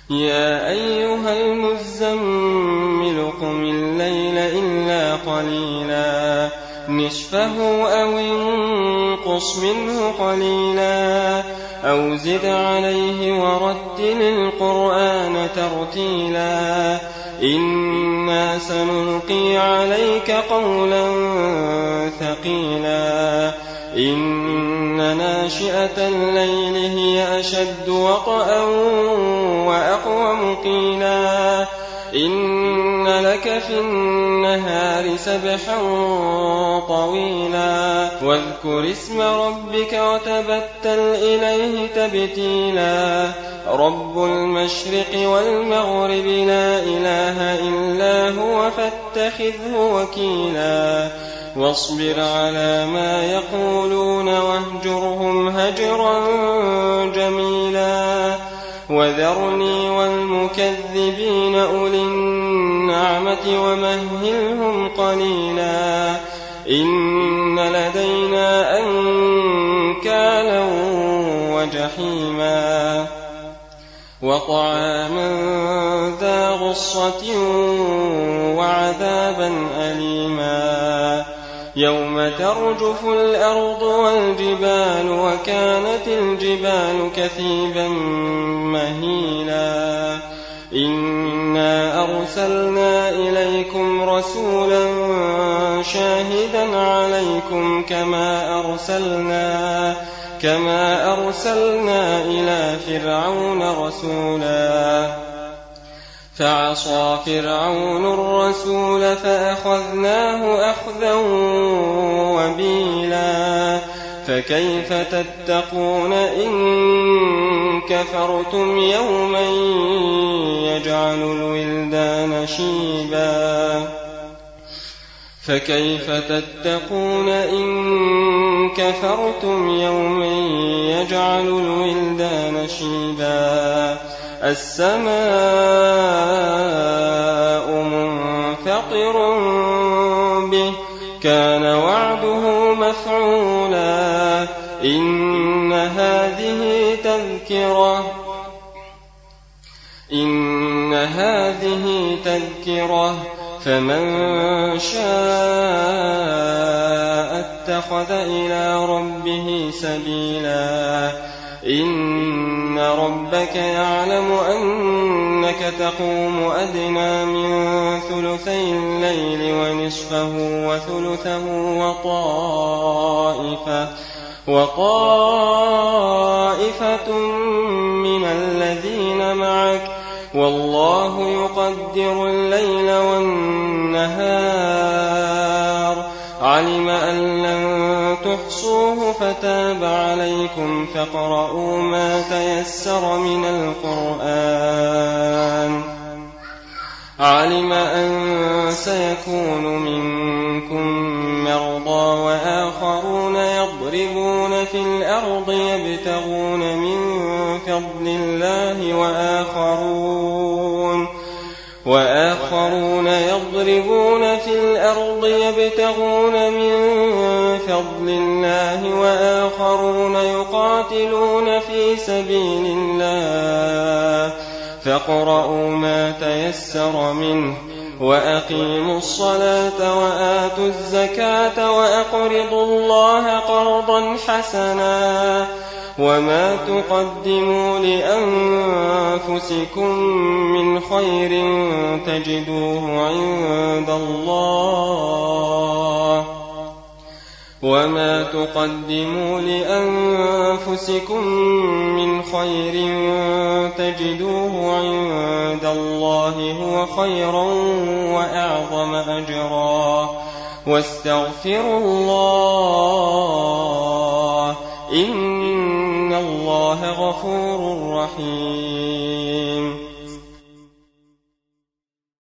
يا أيها المزمل قم الليل إلا قليلا نصفه أو انقص منه قليلا أو زد عليه ورتل القرآن ترتيلا إنا سنلقي عليك قولا ثقيلا إن ناشئة الليل هي أشد وطئا وأقوم قيلا إن لك في النهار سبحا طويلا واذكر اسم ربك وتبتل إليه تبتيلا رب المشرق والمغرب لا إله إلا هو فاتخذه وكيلا واصبر على ما يقولون واهجرهم هجرا جميلا وذرني والمكذبين أولي النعمة ومهلهم قليلا إن لدينا أنكالا وجحيما وطعاما ذا غصة وعذابا أليما يوم ترجف الأرض والجبال وكانت الجبال كثيبا مهيلا إنا أرسلنا إليكم رسولا شاهدا عليكم كما أرسلنا إلى فرعون رسولا فعصى فرعون الرسول فأخذناه أخذا وبيلا فكيف تتقون إن كفرتم يوما يجعل الولدان شيبا فكيف تتقون إن كفرتم يوما يجعل الولدان شيبا السماء منفطر به كان وعده مفعولا إن هذه تذكرة فمن شاء اتخذ إلى ربه سبيلا إن ربك يعلم أنك تقوم أدنى من ثلثي الليل ونصفه وثلثه وطائفة من الذين معك والله يقدر الليل والنهار علم أن لن تحصوه فتاب عليكم فاقرؤوا ما تيسر من القرآن علم أن سيكون منكم مرضى وآخرون يضربون في الأرض يبتغون من فضل الله وآخرون يضربون في الأرض يبتغون من فضل الله وآخرون يقاتلون في سبيل الله فاقرؤوا ما تيسر منه وأقيموا الصلاة وآتوا الزكاة وأقرضوا الله قرضا حسنا وما تقدموا لأنفسكم من خير تجدوه عند الله وما تقدموا لأنفسكم من خير تجدوه عند الله هو خيرا وأعظم أجرا واستغفروا الله إن الله غفور رحيم